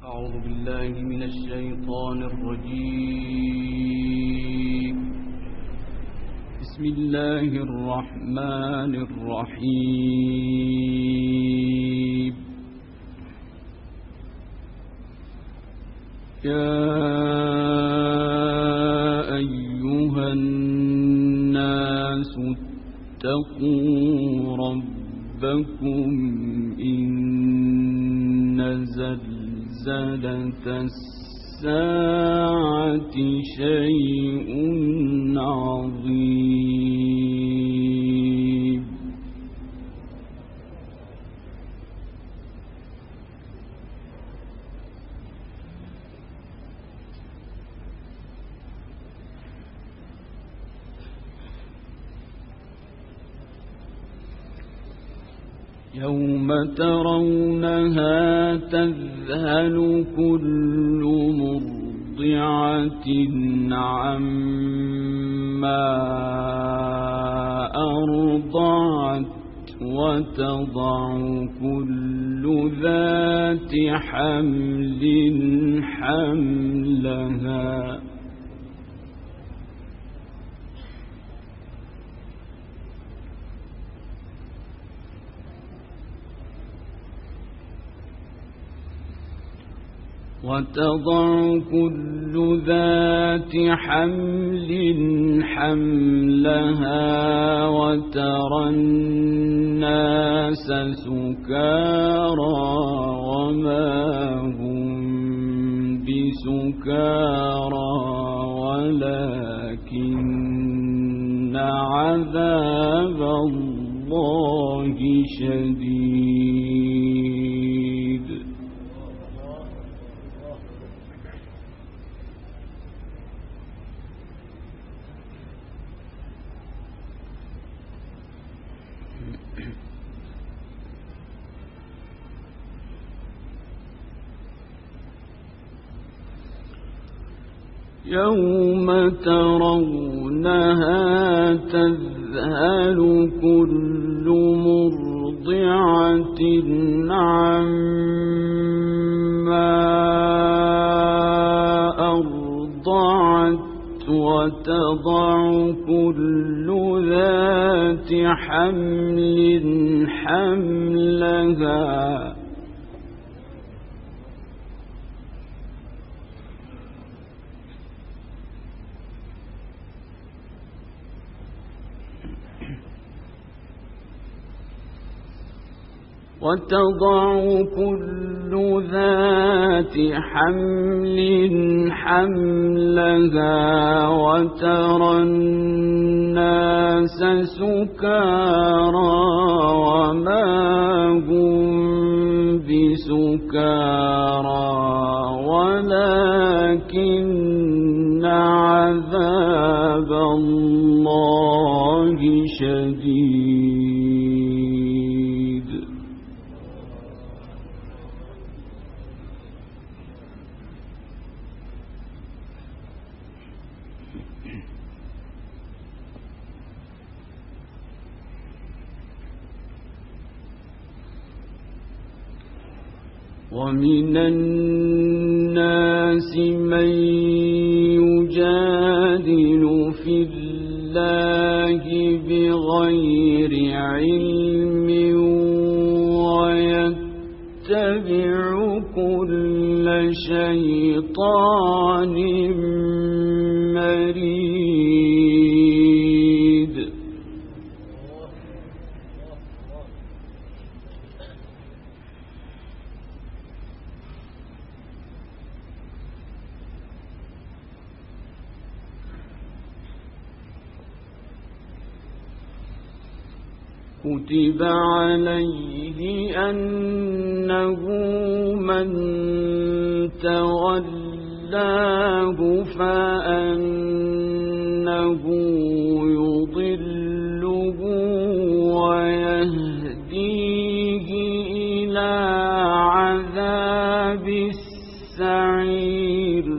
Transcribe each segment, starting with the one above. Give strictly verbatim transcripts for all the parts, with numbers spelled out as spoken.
أعوذ بالله من الشيطان الرجيم. بسم الله الرحمن الرحيم. يا أيها الناس اتقوا ربكم إن زلزلة الساعة شيء عظيم. يوم ترونها تذهل كل مرضعة عما أرضعت وتضع كل ذات حمل حملها وتضع كل ذات حمل حملها وترى الناس سكارى وما هم بسكارى ولكن عذاب الله شديد. يوم ترونها تذهل كل مرضعة عما أرضعت وتضع كل ذات حمل حملها وتضع كل ذات حمل حملها وترى الناس سكارى وما هم بسكارى ولكن عذاب الله شديد. ومن الناس من يجادل في الله بغير علم ويتبع كل شيطان مريد. كتب عليه أنه من تولاه فأنه يضله ويهديه إلى عذاب السعير.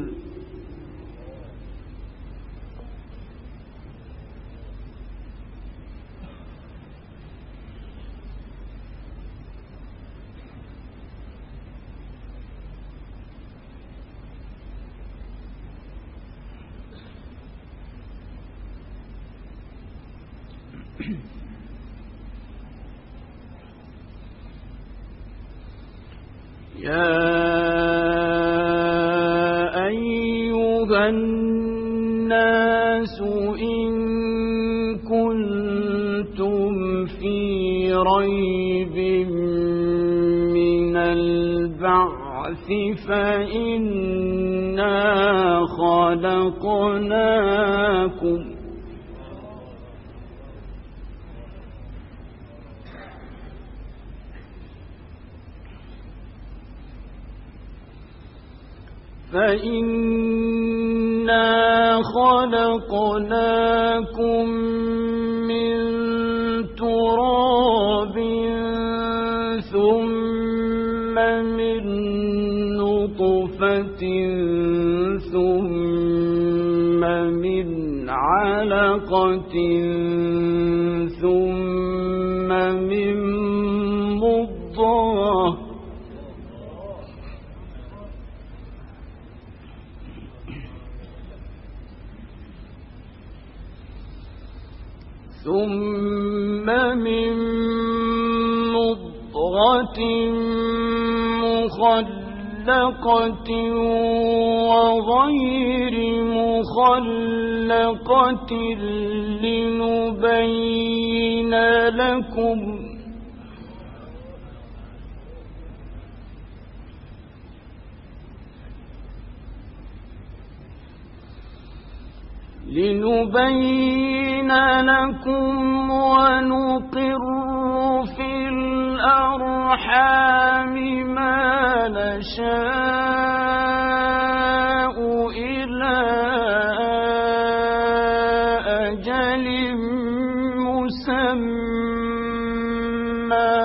يا أيها الناس إن كنتم في ريب من البعث فإنا خلقناكم فإنا خلقناكم من تراب ثم من نطفة ثم من علقة ثم من مضغة ثم من مضغة مخلقة وغير مخلقة لنبين لكم لنبين لكم ونقر في الأرحام ما نشاء إلى أجل مسمى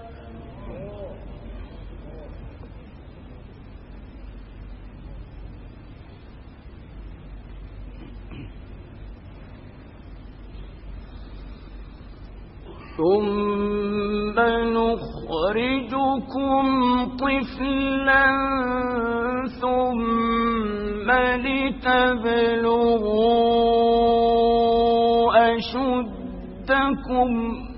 ثم نخرجكم طفلا ثم لتبلغوا أشدكم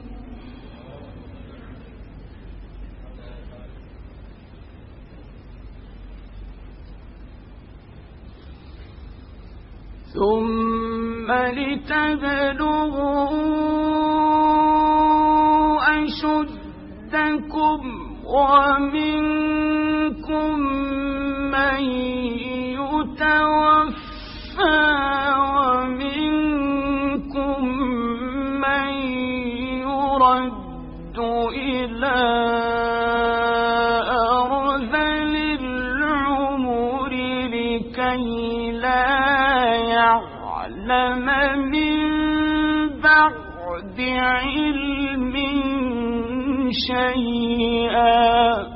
ثم لتبلغوا أشدكم ومنكم من يتوفى ومنكم من يرد إلى أرذل العمر لكي لا يعلم من بعد علم شيئا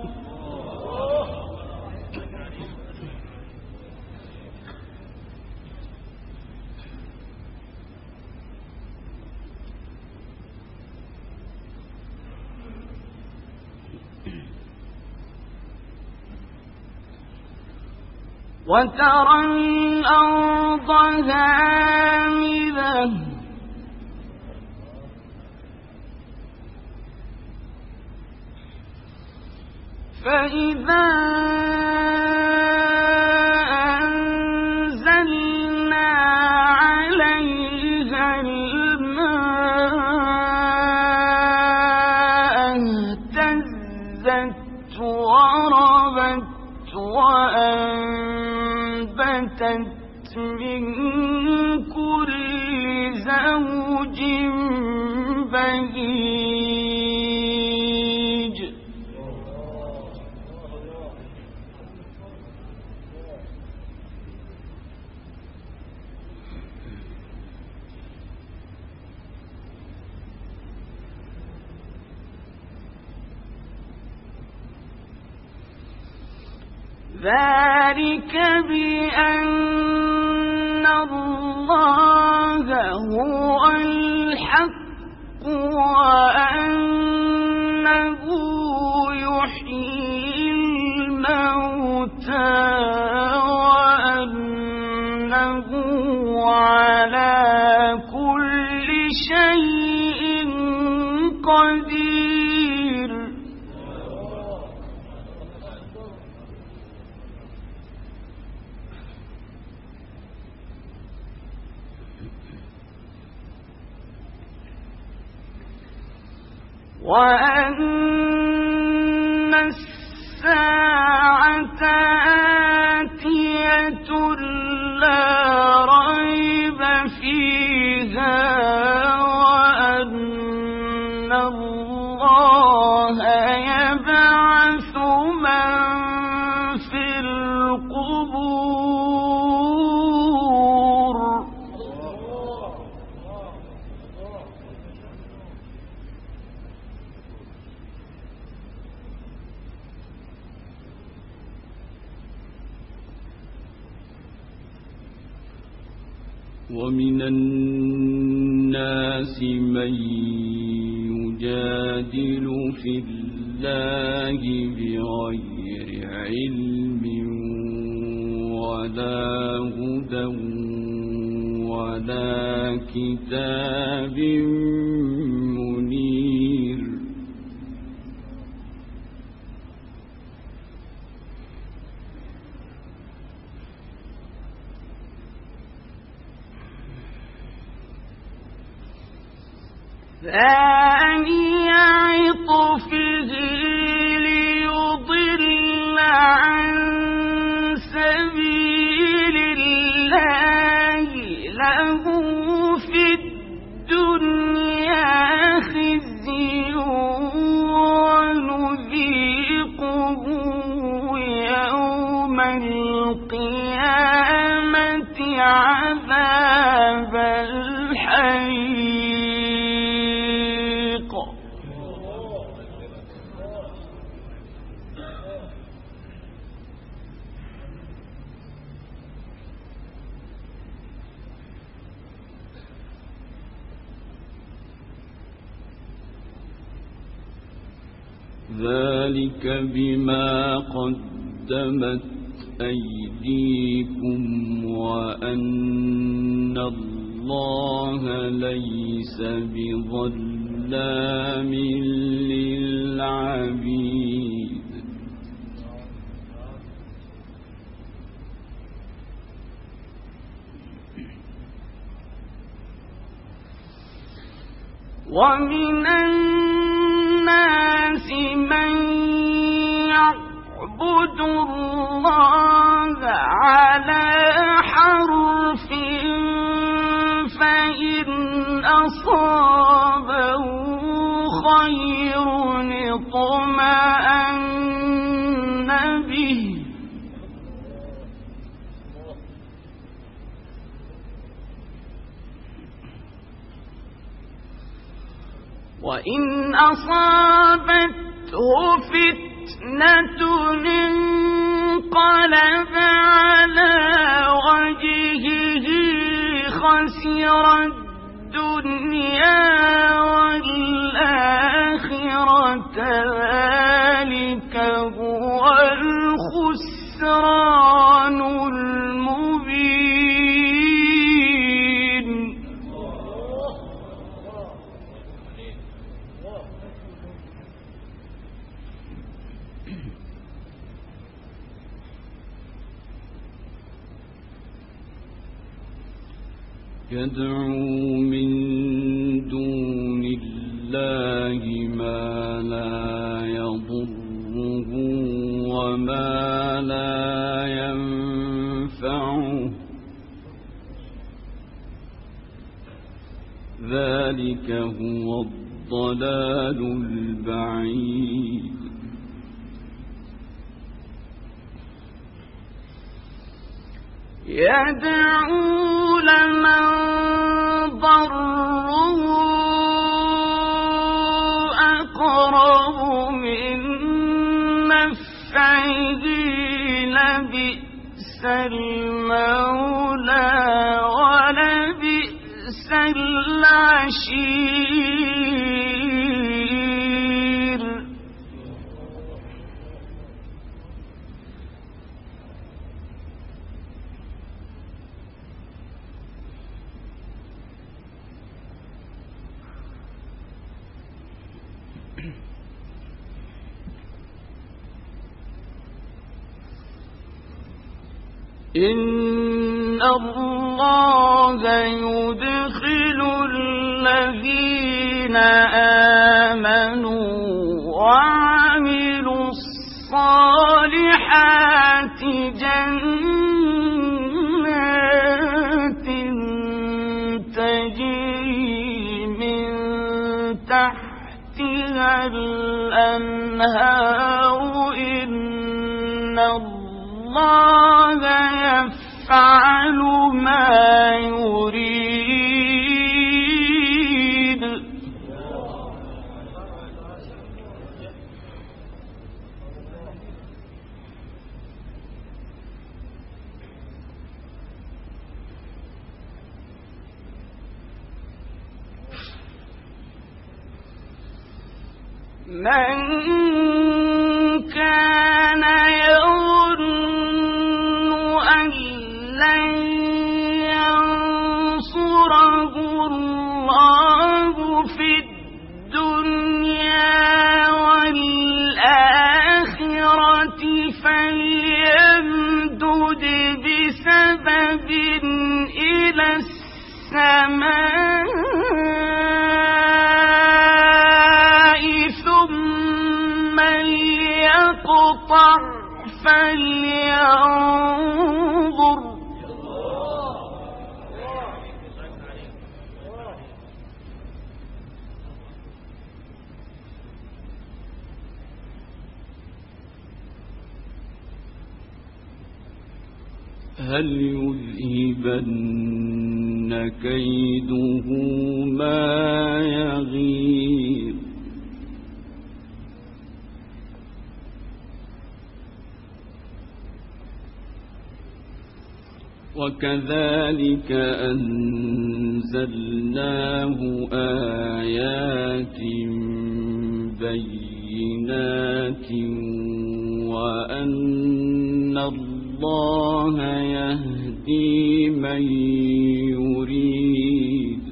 وترى الأرض هامدة فإذا أنزلنا عليها الماء اهتزت وربت وأنبتت من كل زوج بهيج ذلك بأن الله هو الحق وأنه يحيي الموتى وأنه على كل شيء وأن الساعة آتية لا ريب فيها وأن الله يبعث من في القبور. ومن الناس من يجادل في الله بغير علم ولا هدى ولا كتاب منير. ثاني عطفه ليضل عن سبيل الله له في الدنيا خزي ونذيقه يوم القيامة عذاب الحريق. ذلك بما قدمت أيديكم وأن الله ليس بظلام للعبيد. ومن الناس من يعبد الله على حرف فإن أصابه خير اطمأن به وإن أصابته فتنة انقلب على وجهه خسر الدنيا والآخرة ذلك هو الخسران المبين. يدعو من دون الله ما لا يضره وما لا ينفعه ذلك هو الضلال البعيد. يدعو لمن ضره أقرب من نفعه لبئس المولى ولبئس العشير. إن الله يدخل الذين آمنوا آمنوا وعملوا الصالحات جنات تجري من تحتها الأنهار إن الله يفعل ما يريد. من كان يظن أن لن ينصره الله في الدنيا والآخرة فليمدد بسبب إلى السماء فليقطع فلينظر هل يذهبن كيده ما يغيظ وكذلك أنزلناه آيات بينات وأن الله يهدي من يريد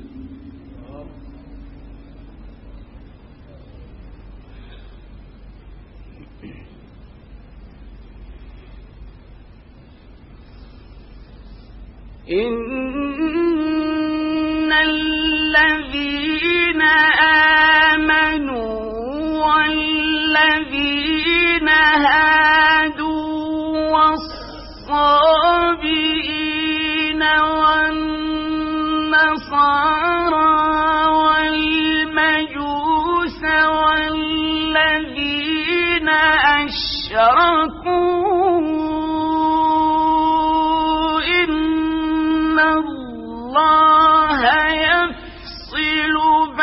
إن الذين آمنوا والذين هادوا والصابئين والنصارى والمجوس والذين أشركوا الله يفصل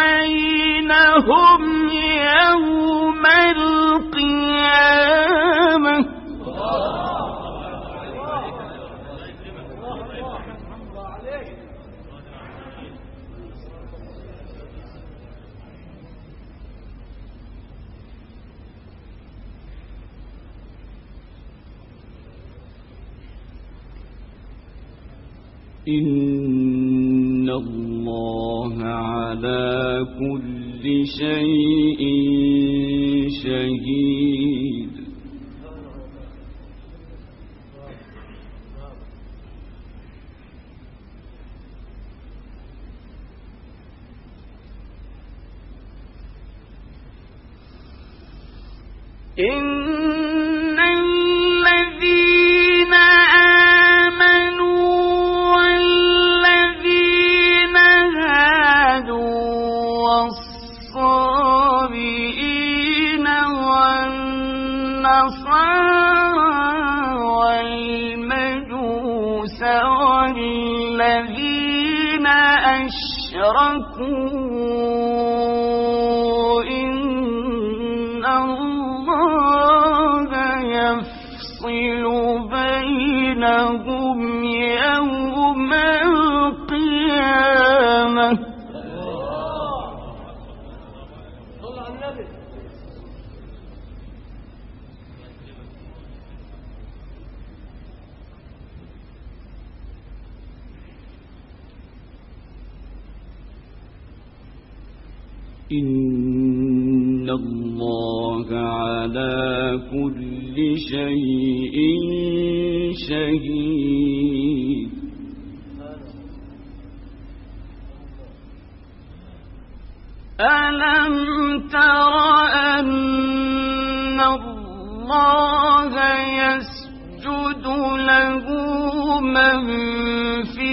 بينهم يوم القيامة إن الله على كل شيء شهيد إن الذين آمنوا والذين هادوا والصابئين والنصارى والمجوس والذين أشركوا إن الله يفصل بينهم يوم القيامة إن الله على كل شيء شهيد ألم تر أن الله يسجد له من في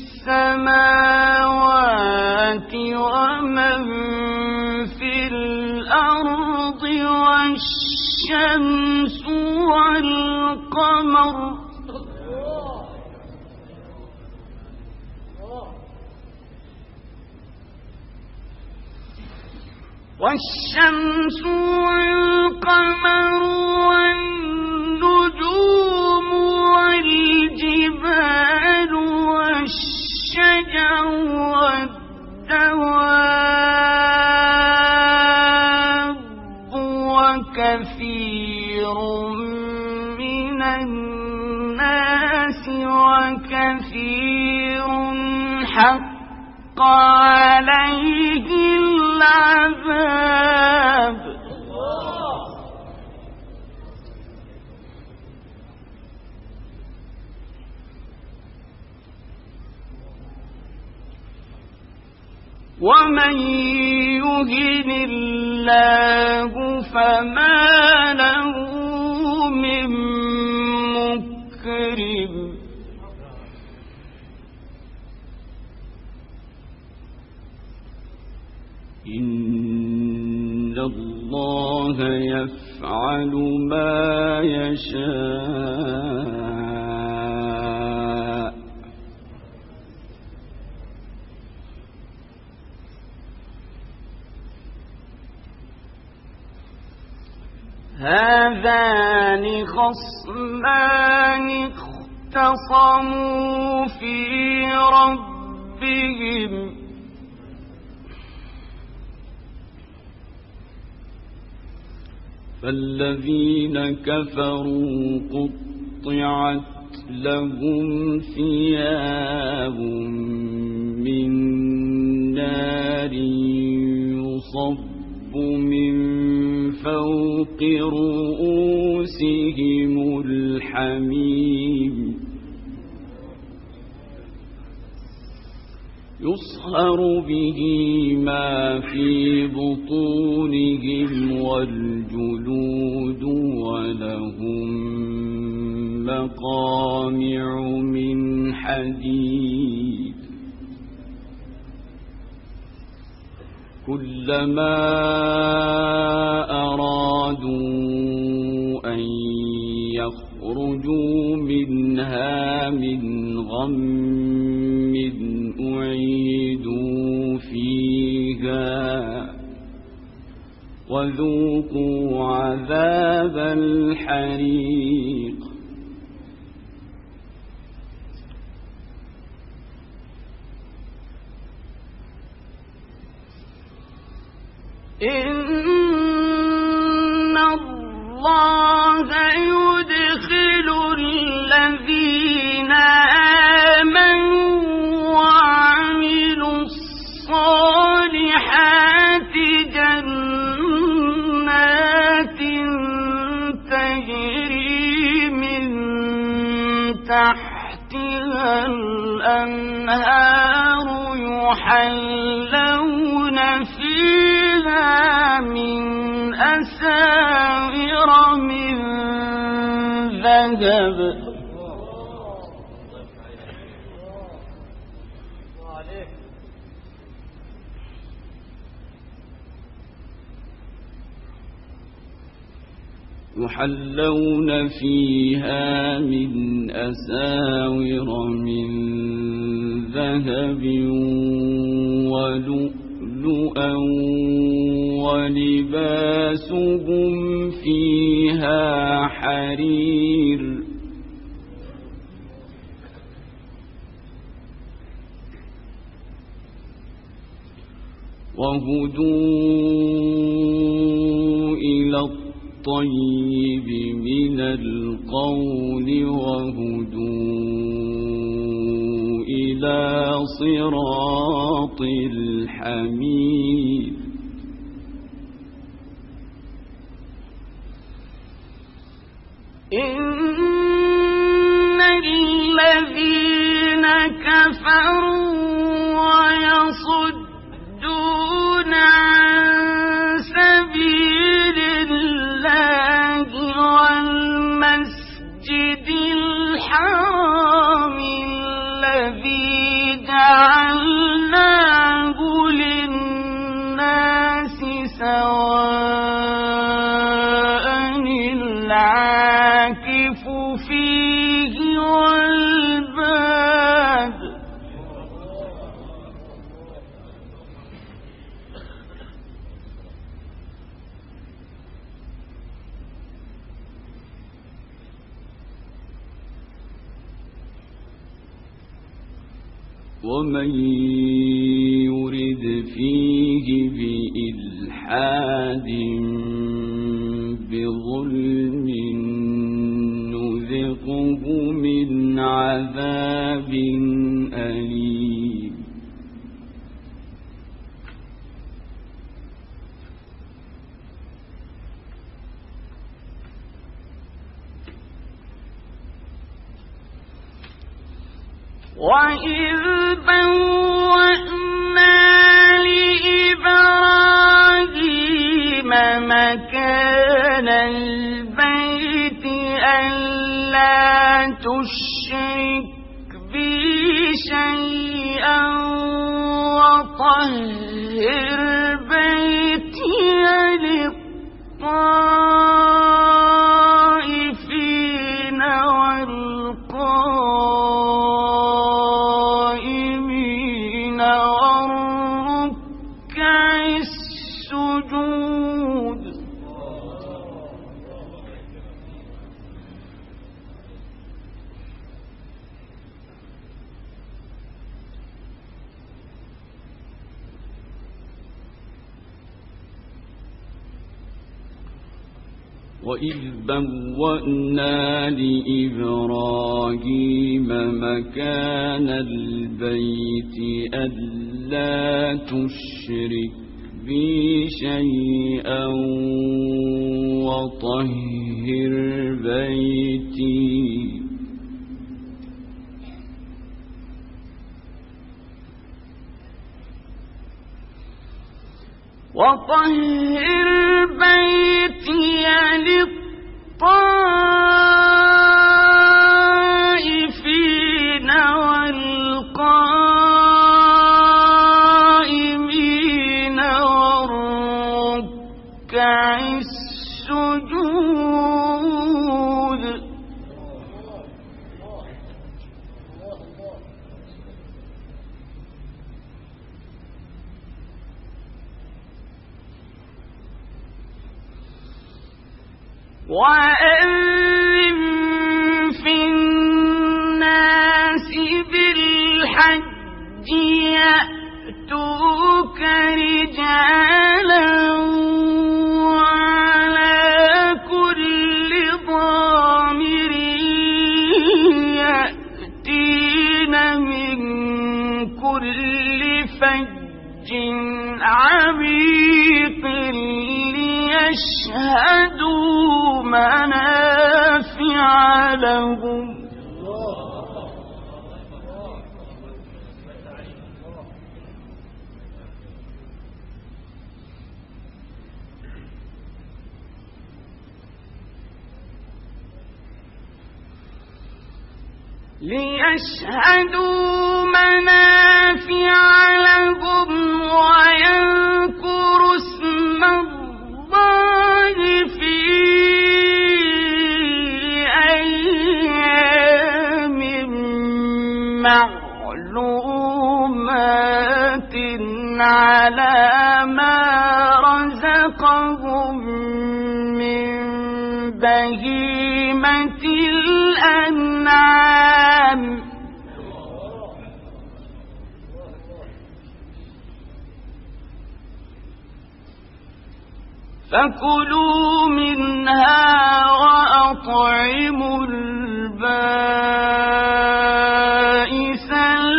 السماوات ومن في الأرض والشمس والقمر والشمس والقمر والنجوم والجبال والشجر والدواب وكثير من الناس وكثير حق عليه العذاب ومن يهن الله فما له من مكرم إن الله يفعل ما يشاء هذان خصمان اختصموا في ربهم فالذين كفروا قطعت لهم ثياب من نار يصب من فوق رؤوسهم الحميم يصهر به ما في بطونهم والجلود ولهم مقامع من حديد كلما أرادوا أن يخرجوا منها من غم أعيدوا فيها وذوقوا عذاب الحريق إن الله يدخل الذين آمنوا وعملوا الصالحات جنات تجري من تحتها الأنهار يحلون فيها من أساور من ذهب يحلون فيها من أساور من ذهب ولؤلؤا ولباسهم فيها حرير وهدوا إلى الطيب من القول وهدوا إلى صراط الحميد إن الذين كفروا ويصدون عن العاكف فيه والباد ومن يرد فيه بإلحاد بظلم نذقه من عذاب أليم وَإِذْ بَوَّأْنَا لِإِبْرَاهِيمَ مَكَانَ الْبَيْتِ أَلَّا تُشْرِكْ بِي شَيْئًا وَطَهِّرْ بَيْتِيَ لِلطَّائِفِينَ والقائمين والركع السجود وإذ بوأنا لإبراهيم مكان البيت ألا تشرك بي شيئا وطهر بيتي وطهر بيتي للطائفين والقائمين والركع السجود وأذن في الناس بالحج يأتوك رجالا وعلى كل ضامر يأتين من كل فج عميق ليشهدوا منافع لهم ليشهدوا منافع لهم ويذكروا اسم الله في أيام معلومات على ما رزقهم من بهيمة الأنعام فكلوا منها وأطعموا البائس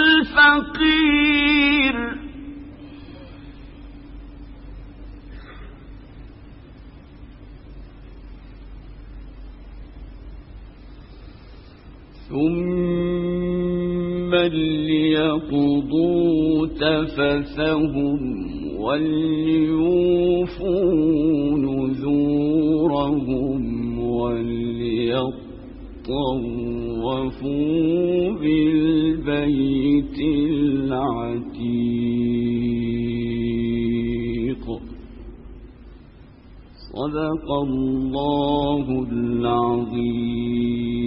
الفقير ثم ليقضوا تفثهم وليوفوا نذورهم وليطوفوا بالبيت العتيق صدق الله العظيم.